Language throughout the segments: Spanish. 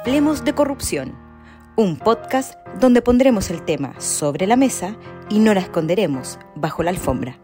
Hablemos de corrupción, un podcast donde pondremos el tema sobre la mesa y no la esconderemos bajo la alfombra.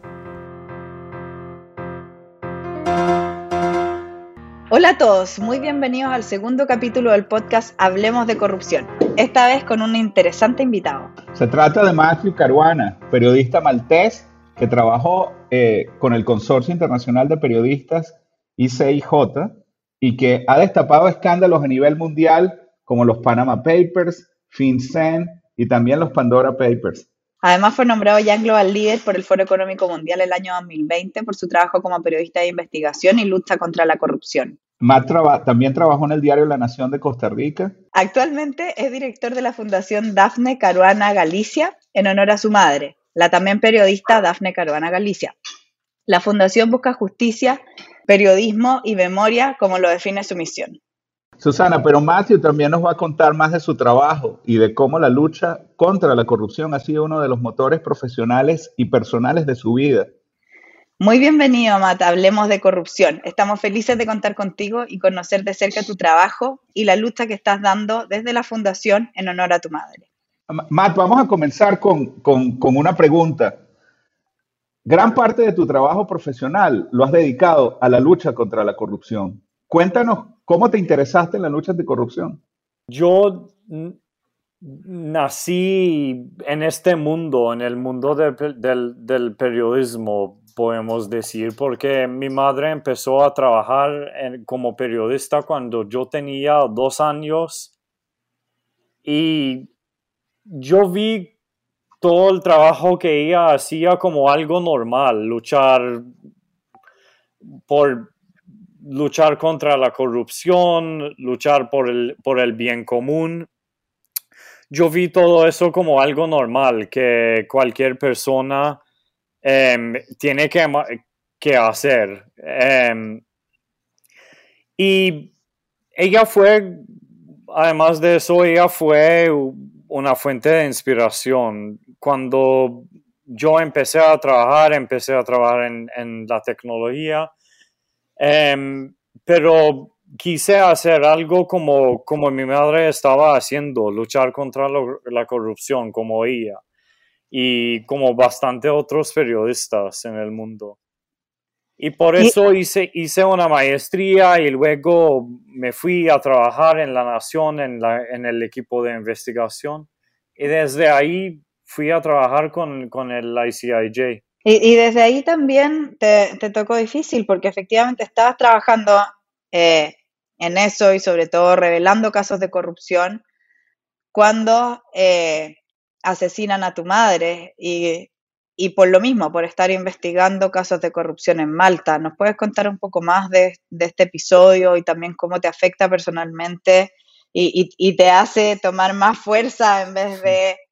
Hola a todos, muy bienvenidos al segundo capítulo del podcast Hablemos de corrupción, esta vez con un interesante invitado. Se trata de Matthew Caruana, periodista maltés que trabajó con el Consorcio Internacional de Periodistas ICIJ y que ha destapado escándalos a nivel mundial como los Panama Papers, FinCEN y también los Pandora Papers. Además fue nombrado Young Global Leader por el Foro Económico Mundial el año 2020 por su trabajo como periodista de investigación y lucha contra la corrupción. Matt también trabajó en el diario La Nación de Costa Rica. Actualmente es director de la Fundación Dafne Caruana Galicia en honor a su madre, la también periodista Dafne Caruana Galicia. La fundación busca justicia, periodismo y memoria como lo define su misión. Susana, pero Matthew también nos va a contar más de su trabajo y de cómo la lucha contra la corrupción ha sido uno de los motores profesionales y personales de su vida. Muy bienvenido, Matt. Hablemos de corrupción. Estamos felices de contar contigo y conocer de cerca tu trabajo y la lucha que estás dando desde la fundación en honor a tu madre. Matt, vamos a comenzar con una pregunta. Gran parte de tu trabajo profesional lo has dedicado a la lucha contra la corrupción. Cuéntanos cómo te interesaste en la lucha anticorrupción. Yo nací en este mundo, en el mundo del periodismo, podemos decir, porque mi madre empezó a trabajar como periodista cuando yo tenía 2 años y yo vi todo el trabajo que ella hacía como algo normal, luchar contra la corrupción, luchar por el bien común. Yo vi todo eso como algo normal, que cualquier persona tiene que hacer. Y ella fue, además de eso, ella fue una fuente de inspiración. Cuando yo empecé a trabajar en la tecnología, pero quise hacer algo como mi madre estaba haciendo, luchar contra la corrupción como ella y como bastante otros periodistas en el mundo. Y por eso hice una maestría y luego me fui a trabajar en La Nación, en el equipo de investigación. Y desde ahí fui a trabajar con el ICIJ. Y desde ahí también te tocó difícil porque efectivamente estabas trabajando en eso y sobre todo revelando casos de corrupción cuando asesinan a tu madre y por lo mismo, por estar investigando casos de corrupción en Malta. ¿Nos puedes contar un poco más de este episodio y también cómo te afecta personalmente y te hace tomar más fuerza en vez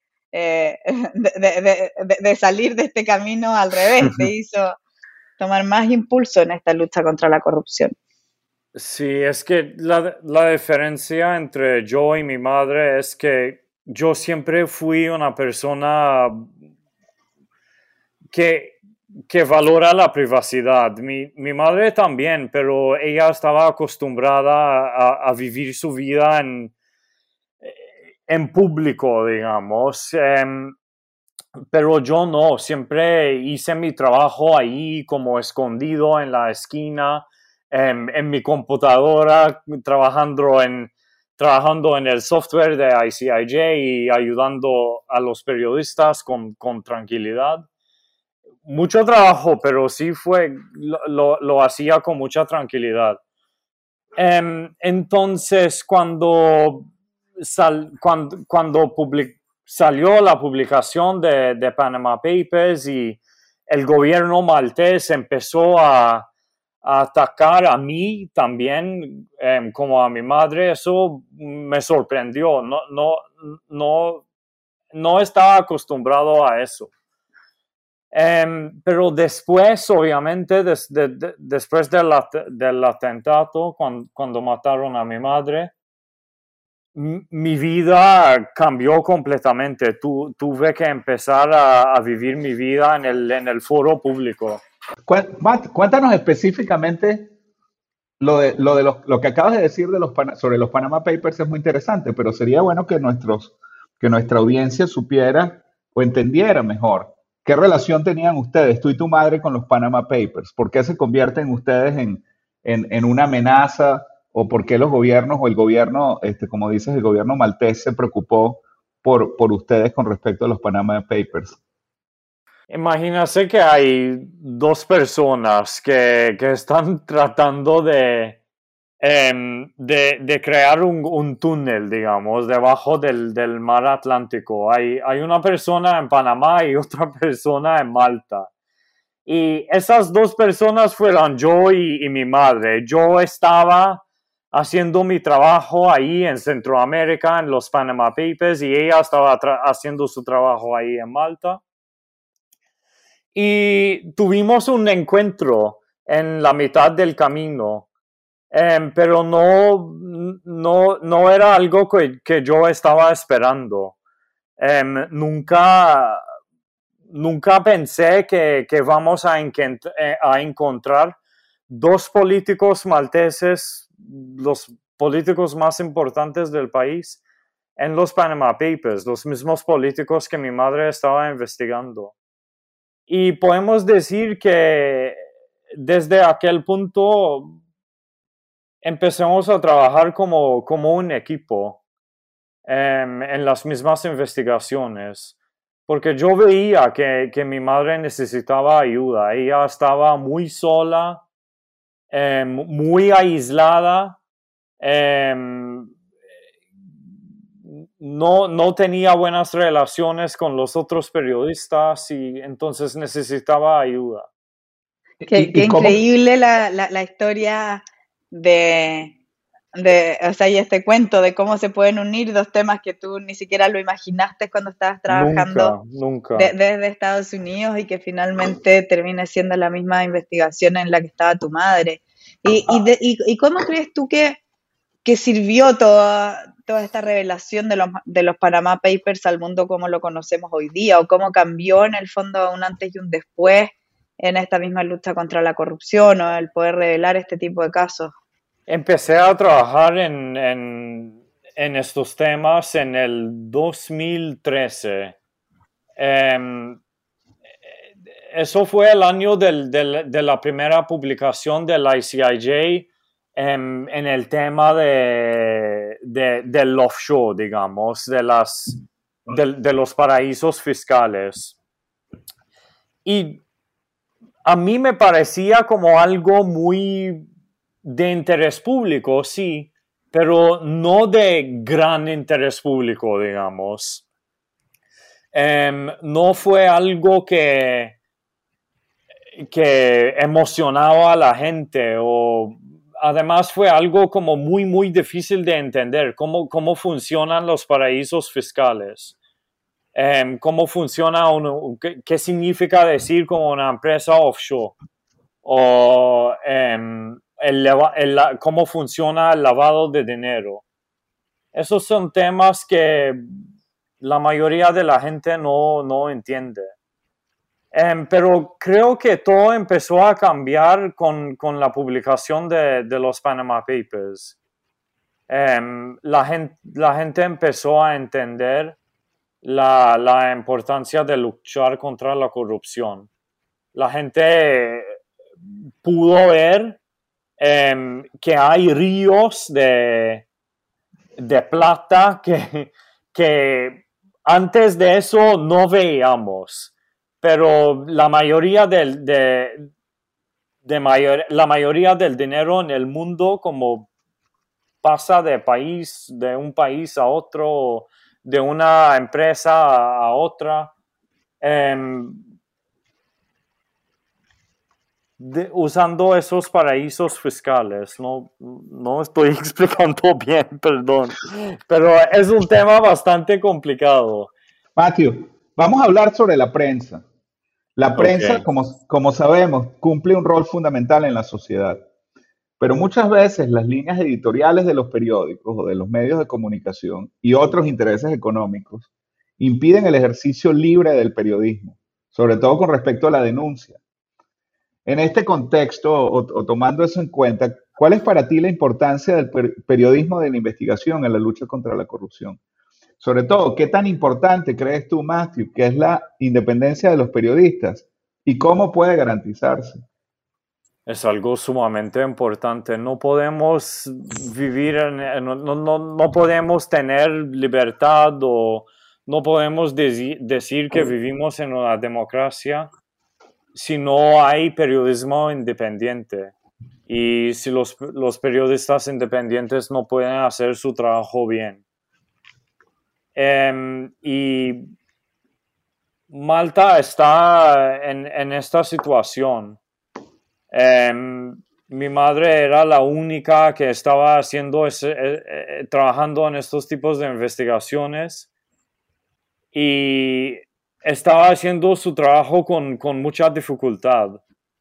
de salir de este camino al revés? Te hizo tomar más impulso en esta lucha contra la corrupción. Sí, es que la diferencia entre yo y mi madre es que yo siempre fui una persona que valora la privacidad. Mi madre también, pero ella estaba acostumbrada a vivir su vida en público, digamos. Pero yo no, siempre hice mi trabajo ahí como escondido en la esquina, en mi computadora, trabajando en el software de ICIJ y ayudando a los periodistas con tranquilidad. Mucho trabajo, pero sí lo hacía con mucha tranquilidad. Entonces, cuando salió la publicación de Panama Papers y el gobierno maltés empezó a atacar a mí también, como a mi madre, eso me sorprendió. No estaba acostumbrado a eso. Pero después, obviamente, después del atentado, cuando mataron a mi madre, mi vida cambió completamente. Tuve que empezar a vivir mi vida en el foro público. Matt, cuéntanos específicamente lo que acabas de decir sobre los Panama Papers es muy interesante, pero sería bueno que nuestra audiencia supiera o entendiera mejor qué relación tenían ustedes, tú y tu madre, con los Panama Papers. ¿Por qué se convierten ustedes en una amenaza? ¿O por qué los gobiernos o el gobierno, como dices, el gobierno maltés se preocupó por ustedes con respecto a los Panama Papers? Imagínate que hay dos personas que están tratando de crear un túnel, digamos, debajo del mar Atlántico. Hay una persona en Panamá y otra persona en Malta. Y esas dos personas fueron yo y mi madre. Yo estaba haciendo mi trabajo ahí en Centroamérica, en los Panama Papers, y ella estaba haciendo su trabajo ahí en Malta. Y tuvimos un encuentro en la mitad del camino, pero no era algo que yo estaba esperando. Nunca pensé que vamos a encontrar dos políticos malteses, los políticos más importantes del país, en los Panama Papers, los mismos políticos que mi madre estaba investigando. Y podemos decir que desde aquel punto empezamos a trabajar como un equipo en las mismas investigaciones, porque yo veía que mi madre necesitaba ayuda. Ella estaba muy sola, muy aislada, no tenía buenas relaciones con los otros periodistas y entonces necesitaba ayuda. Qué increíble la historia o sea, y este cuento de cómo se pueden unir dos temas que tú ni siquiera lo imaginaste cuando estabas trabajando nunca. Desde Estados Unidos, y que finalmente termine siendo la misma investigación en la que estaba tu madre. ¿Y cómo crees tú que sirvió toda esta revelación de los Panama Papers al mundo como lo conocemos hoy día? ¿O cómo cambió en el fondo un antes y un después en esta misma lucha contra la corrupción, o el poder revelar este tipo de casos? Empecé a trabajar en estos temas en el 2013. Eso fue el año de la primera publicación del ICIJ en el tema del offshore, digamos, de los paraísos fiscales. Y a mí me parecía como algo muy de interés público, sí, pero no de gran interés público, digamos. No fue algo que emocionaba a la gente, o además fue algo como muy, muy difícil de entender, cómo funcionan los paraísos fiscales. Cómo funciona qué significa decir como una empresa offshore, o cómo funciona el lavado de dinero. Esos son temas que la mayoría de la gente no entiende. Pero creo que todo empezó a cambiar con la publicación de los Panama Papers. La gente empezó a entender la importancia de luchar contra la corrupción. La gente pudo ver que hay ríos de plata que antes de eso no veíamos, pero la mayoría la mayoría del dinero en el mundo, como pasa de un país a otro, de una empresa a otra, usando esos paraísos fiscales. No estoy explicando bien, perdón, pero es un tema bastante complicado. Matthew, vamos a hablar sobre la prensa. La prensa, Okay. como sabemos, cumple un rol fundamental en la sociedad, pero muchas veces las líneas editoriales de los periódicos o de los medios de comunicación y otros intereses económicos impiden el ejercicio libre del periodismo, sobre todo con respecto a la denuncia. En este contexto, o tomando eso en cuenta, ¿Cuál es para ti la importancia del periodismo de la investigación en la lucha contra la corrupción? Sobre todo, ¿qué tan importante crees tú, Matthew, que es la independencia de los periodistas y cómo puede garantizarse? Es algo sumamente importante. No podemos vivir no podemos tener libertad o no podemos decir que vivimos en una democracia si no hay periodismo independiente. Y si los periodistas independientes no pueden hacer su trabajo bien. Y Malta está en esta situación. Mi madre era la única que estaba haciendo trabajando en estos tipos de investigaciones y estaba haciendo su trabajo con mucha dificultad.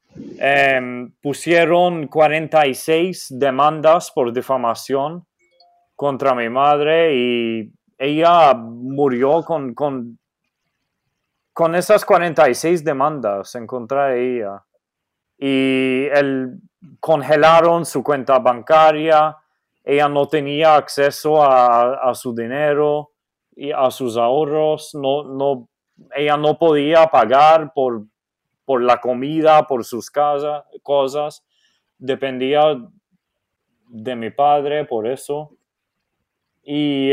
Pusieron 46 demandas por difamación contra mi madre y ella murió con esas 46 demandas en contra de ella. Y congelaron su cuenta bancaria, ella no tenía acceso a su dinero y a sus ahorros, ella no podía pagar por la comida, por sus cosas, dependía de mi padre por eso. Y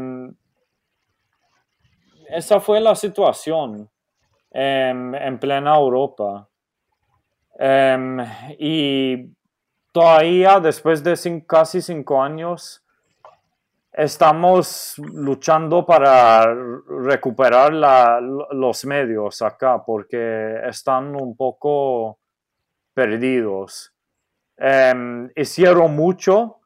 esa fue la situación en plena Europa. Y todavía después de casi 5 años estamos luchando para recuperar los medios acá porque están un poco perdidos. Hicieron mucho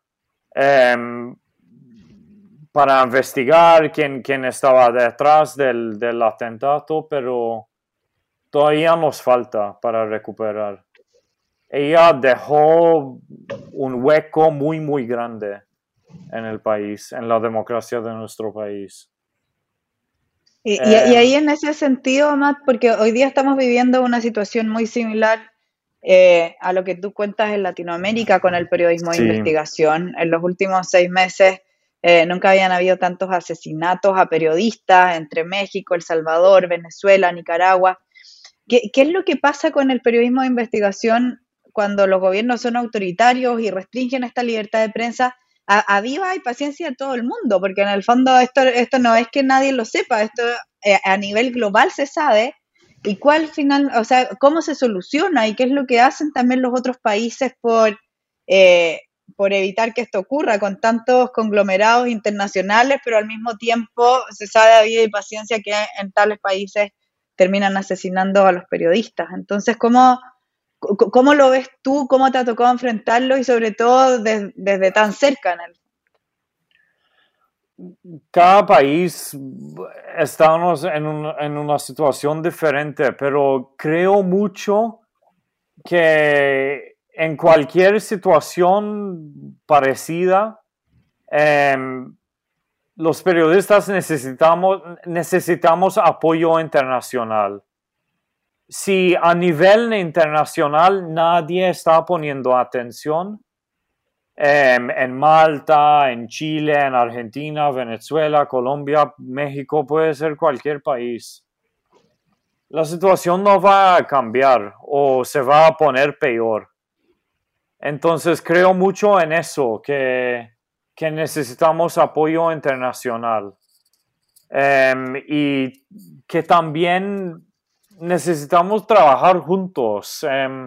para investigar quién estaba detrás del atentado, pero todavía nos falta para recuperar. Ella dejó un hueco muy, muy grande en el país, en la democracia de nuestro país. Y ahí en ese sentido, Matt, porque hoy día estamos viviendo una situación muy similar a lo que tú cuentas en Latinoamérica con el periodismo de Sí. investigación. En los últimos 6 meses nunca habían habido tantos asesinatos a periodistas entre México, El Salvador, Venezuela, Nicaragua. ¿Qué es lo que pasa con el periodismo de investigación cuando los gobiernos son autoritarios y restringen esta libertad de prensa? A viva y paciencia de todo el mundo, porque en el fondo esto no es que nadie lo sepa, esto a nivel global se sabe, y cómo se soluciona y qué es lo que hacen también los otros países por evitar que esto ocurra con tantos conglomerados internacionales, pero al mismo tiempo se sabe a vida y paciencia que en tales países terminan asesinando a los periodistas. Entonces, ¿cómo lo ves tú? ¿Cómo te ha tocado enfrentarlo? Y sobre todo desde tan cerca. Cada país estamos en una situación diferente, pero creo mucho que en cualquier situación parecida, los periodistas necesitamos apoyo internacional. Si a nivel internacional nadie está poniendo atención, en Malta, en Chile, en Argentina, Venezuela, Colombia, México, puede ser cualquier país, la situación no va a cambiar o se va a poner peor. Entonces creo mucho en eso, que necesitamos apoyo internacional y que también necesitamos trabajar juntos.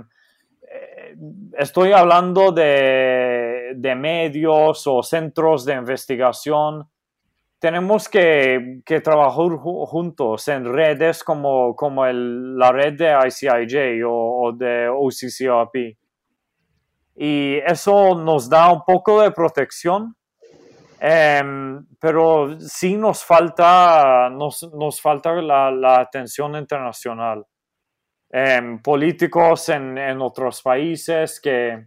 Estoy hablando de medios o centros de investigación. Tenemos que trabajar juntos en redes como la red de ICIJ o de OCCRP. Y eso nos da un poco de protección, pero sí nos falta la atención internacional. Políticos en otros países que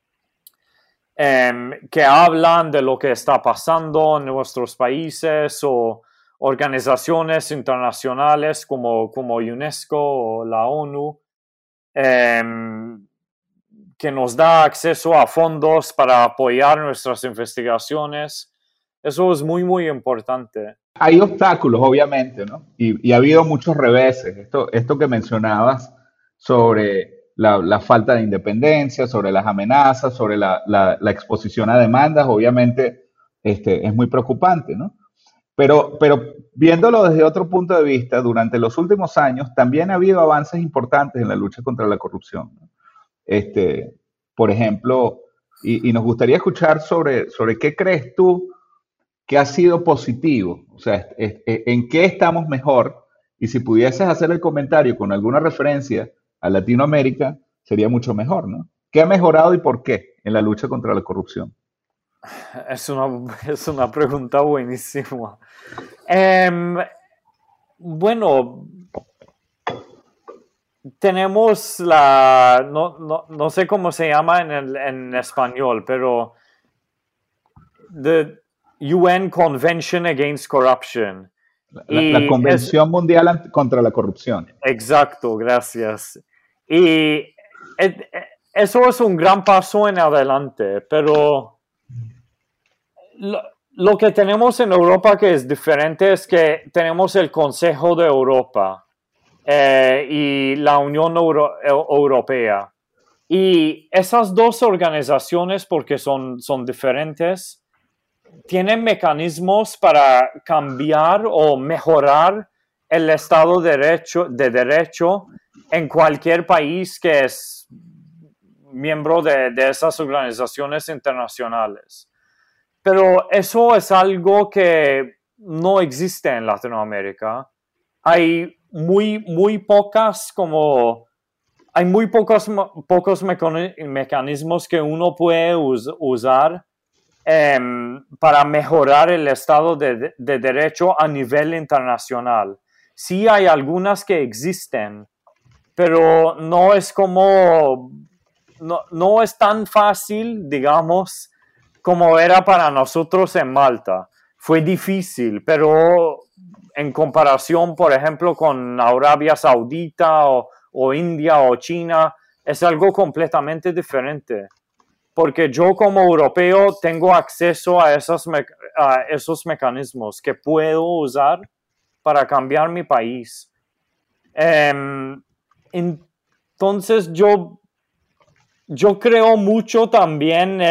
hablan de lo que está pasando en nuestros países o organizaciones internacionales como UNESCO o la ONU, que nos da acceso a fondos para apoyar nuestras investigaciones. Eso es muy, muy importante. Hay obstáculos, obviamente, ¿no? Y ha habido muchos reveses. Esto que mencionabas sobre la falta de independencia, sobre las amenazas, sobre la exposición a demandas, obviamente es muy preocupante, ¿no? Pero viéndolo desde otro punto de vista, durante los últimos años también ha habido avances importantes en la lucha contra la corrupción, ¿no? Por ejemplo, y nos gustaría escuchar sobre qué crees tú que ha sido positivo, o sea, en qué estamos mejor, y si pudieses hacer el comentario con alguna referencia a Latinoamérica, sería mucho mejor, ¿no? ¿Qué ha mejorado y por qué en la lucha contra la corrupción? Es una pregunta buenísima. Bueno, tenemos no sé cómo se llama en español, pero the UN Convention Against Corruption. La Convención Mundial contra la Corrupción. Exacto, gracias. Y eso es un gran paso en adelante, pero lo que tenemos en Europa que es diferente es que tenemos el Consejo de Europa y la Unión Europea. Y esas dos organizaciones, porque son diferentes, tienen mecanismos para cambiar o mejorar el Estado de Derecho en cualquier país que es miembro de esas organizaciones internacionales. Pero eso es algo que no existe en Latinoamérica. Hay muy pocos mecanismos que uno puede usar para mejorar el Estado de Derecho a nivel internacional. Sí hay algunas que existen, pero no es no es tan fácil, digamos, como era para nosotros en Malta. Fue difícil, pero en comparación, por ejemplo, con Arabia Saudita o India o China, es algo completamente diferente. Porque yo como europeo tengo acceso a esos mecanismos que puedo usar para cambiar mi país. Entonces yo creo mucho también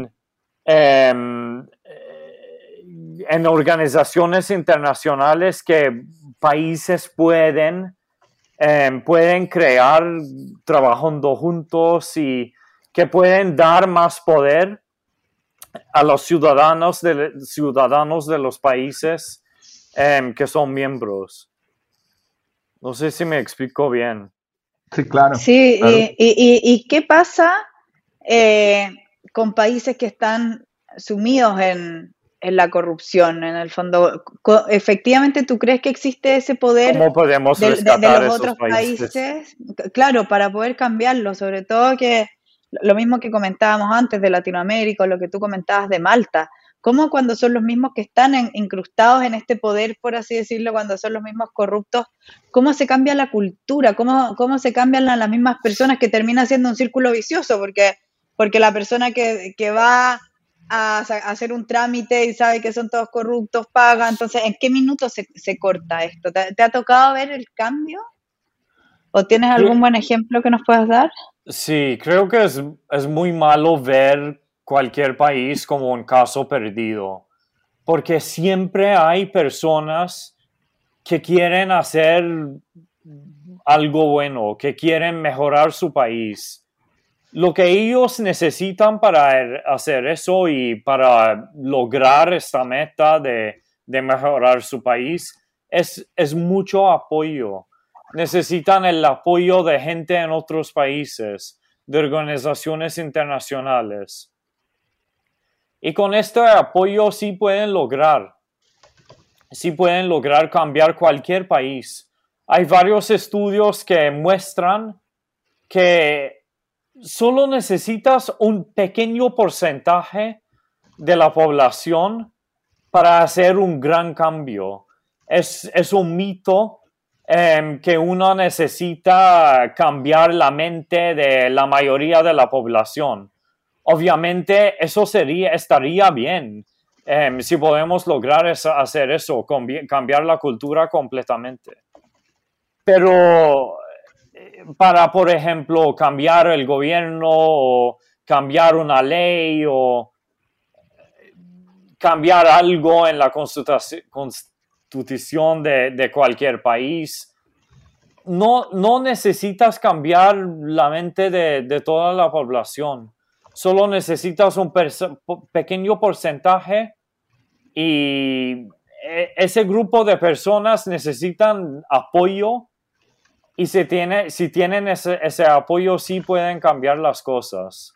en organizaciones internacionales que países pueden crear trabajando juntos y que pueden dar más poder a los ciudadanos de los países que son miembros. No sé si me explico bien. Sí, claro. Sí, claro. ¿Y qué pasa con países que están sumidos en la corrupción, en el fondo? ¿Efectivamente tú crees que existe ese poder ¿Cómo podemos de rescatar los esos otros países? países? Claro, para poder cambiarlo, sobre todo que lo mismo que comentábamos antes de Latinoamérica, lo que tú comentabas de Malta. ¿Cómo cuando son los mismos que están incrustados en este poder, por así decirlo, cuando son los mismos corruptos, cómo se cambia la cultura? ¿Cómo se cambian las mismas personas, que termina siendo un círculo vicioso? Porque la persona que va a hacer un trámite y sabe que son todos corruptos, paga. Entonces, ¿en qué minuto se corta esto? ¿Te ha tocado ver el cambio? ¿O tienes algún buen ejemplo que nos puedas dar? Sí, creo que es muy malo ver cualquier país como un caso perdido, porque siempre hay personas que quieren hacer algo bueno, que quieren mejorar su país. Lo que ellos necesitan para hacer eso y para lograr esta meta de mejorar su país es mucho apoyo. Necesitan el apoyo de gente en otros países, de organizaciones internacionales. Y con este apoyo sí pueden lograr cambiar cualquier país. Hay varios estudios que muestran que solo necesitas un pequeño porcentaje de la población para hacer un gran cambio. Es un mito que uno necesita cambiar la mente de la mayoría de la población. Obviamente eso estaría bien si podemos lograr hacer eso, cambiar la cultura completamente. Pero para, por ejemplo, cambiar el gobierno o cambiar una ley o cambiar algo en la constitución de cualquier país, no necesitas cambiar la mente de toda la población. Solo necesitas un pequeño porcentaje y ese grupo de personas necesitan apoyo y si tienen ese apoyo sí pueden cambiar las cosas.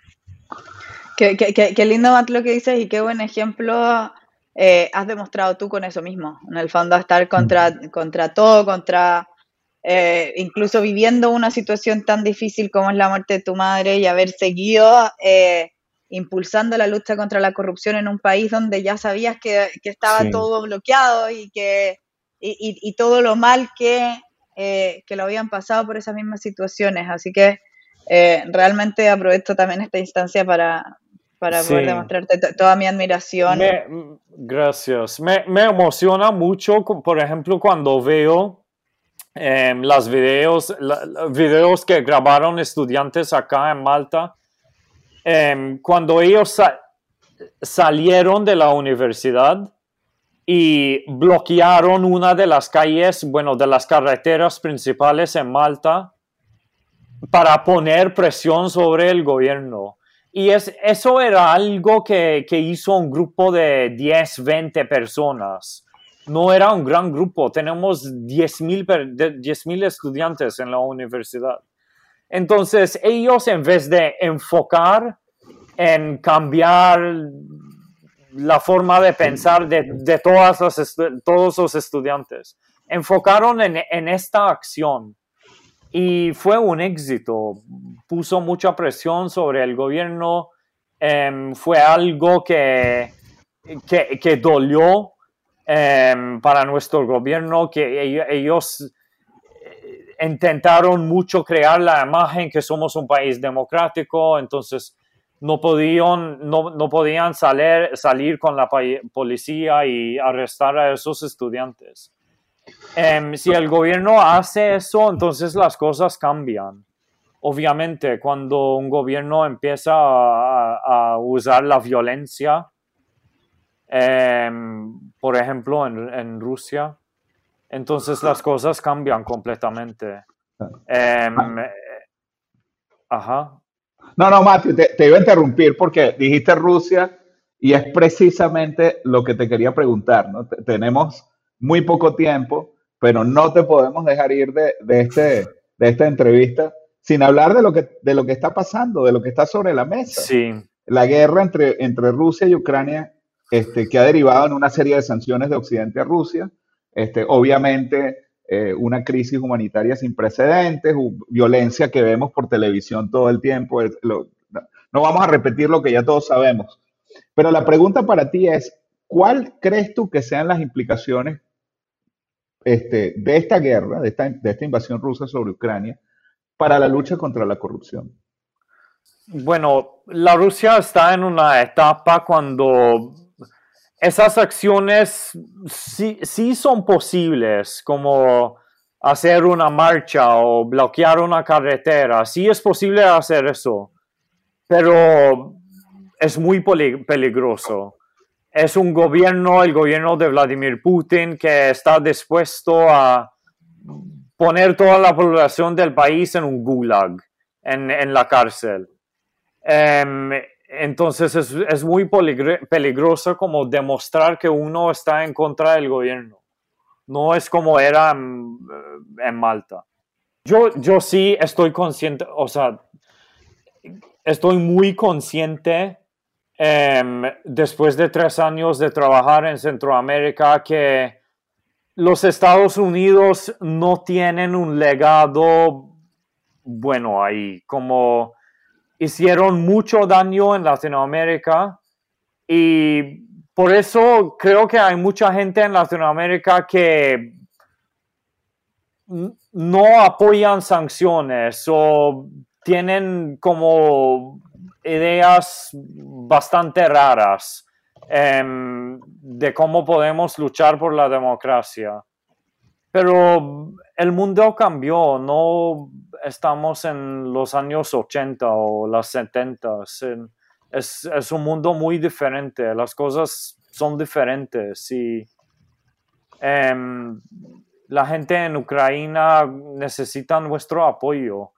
Qué lindo, Matt, lo que dices y qué buen ejemplo has demostrado tú con eso mismo. En el fondo, estar contra todo, incluso viviendo una situación tan difícil como es la muerte de tu madre y haber seguido impulsando la lucha contra la corrupción en un país donde ya sabías que estaba todo bloqueado y todo lo mal que lo habían pasado por esas mismas situaciones. Así que realmente aprovecho también esta instancia para poder demostrarte toda mi admiración. Gracias. Me emociona mucho, por ejemplo, cuando veo los videos que grabaron estudiantes acá en Malta, cuando ellos salieron de la universidad y bloquearon una de las calles, de las carreteras principales en Malta para poner presión sobre el gobierno. Y eso era algo que hizo un grupo de 10, 20 personas. No era un gran grupo. Tenemos 10,000 estudiantes en la universidad. Entonces, ellos en vez de enfocar en cambiar la forma de pensar de todos los estudiantes, enfocaron en esta acción. Y fue un éxito, puso mucha presión sobre el gobierno, fue algo que dolió para nuestro gobierno, que ellos intentaron mucho crear la imagen que somos un país democrático, entonces no podían salir con la policía y arrestar a esos estudiantes. Si el gobierno hace eso, entonces las cosas cambian. Obviamente, cuando un gobierno empieza a usar la violencia, por ejemplo, en Rusia, entonces las cosas cambian completamente. Ajá. No, Matthew, te iba a interrumpir porque dijiste Rusia y es precisamente lo que te quería preguntar, ¿no? Tenemos muy poco tiempo, pero no te podemos dejar ir de esta entrevista sin hablar de lo que está pasando, de lo que está sobre la mesa. Sí. La guerra entre Rusia y Ucrania, que ha derivado en una serie de sanciones de Occidente a Rusia, obviamente una crisis humanitaria sin precedentes, violencia que vemos por televisión todo el tiempo. No vamos a repetir lo que ya todos sabemos. Pero la pregunta para ti es, ¿cuál crees tú que sean las implicaciones de esta guerra, de esta invasión rusa sobre Ucrania, para la lucha contra la corrupción? Bueno, la Rusia está en una etapa cuando esas acciones sí son posibles, como hacer una marcha o bloquear una carretera. Sí es posible hacer eso, pero es muy peligroso. Es el gobierno de Vladimir Putin, que está dispuesto a poner toda la población del país en un gulag, en la cárcel. Entonces es muy peligroso como demostrar que uno está en contra del gobierno. No es como era en Malta. Yo sí estoy consciente, o sea, estoy muy consciente después de 3 años de trabajar en Centroamérica que los Estados Unidos no tienen un legado bueno ahí, como hicieron mucho daño en Latinoamérica y por eso creo que hay mucha gente en Latinoamérica que no apoyan sanciones o tienen como ideas bastante raras de cómo podemos luchar por la democracia. Pero el mundo cambió, no estamos en los años 80 o los 70. Es un mundo muy diferente, las cosas son diferentes y la gente en Ucrania necesita nuestro apoyo.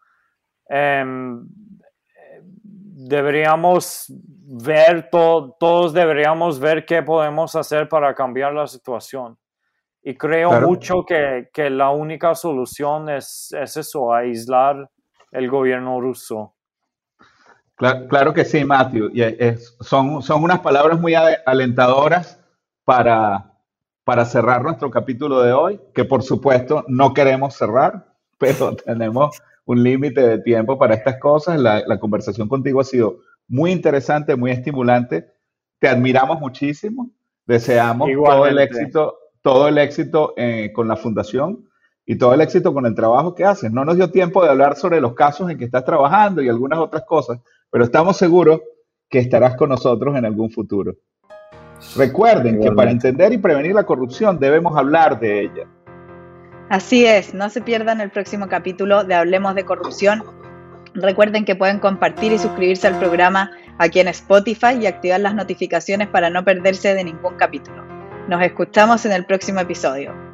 Deberíamos ver, todos deberíamos ver qué podemos hacer para cambiar la situación. Y creo mucho que la única solución es eso, aislar el gobierno ruso. Claro que sí, Matthew. Y son unas palabras muy alentadoras para cerrar nuestro capítulo de hoy, que por supuesto no queremos cerrar, pero tenemos un límite de tiempo para estas cosas. La conversación contigo ha sido muy interesante, muy estimulante. Te admiramos muchísimo. Deseamos todo el éxito con la fundación y todo el éxito con el trabajo que haces. No nos dio tiempo de hablar sobre los casos en que estás trabajando y algunas otras cosas, pero estamos seguros que estarás con nosotros en algún futuro. Recuerden que para entender y prevenir la corrupción debemos hablar de ella. Así es, no se pierdan el próximo capítulo de Hablemos de Corrupción. Recuerden que pueden compartir y suscribirse al programa aquí en Spotify y activar las notificaciones para no perderse de ningún capítulo. Nos escuchamos en el próximo episodio.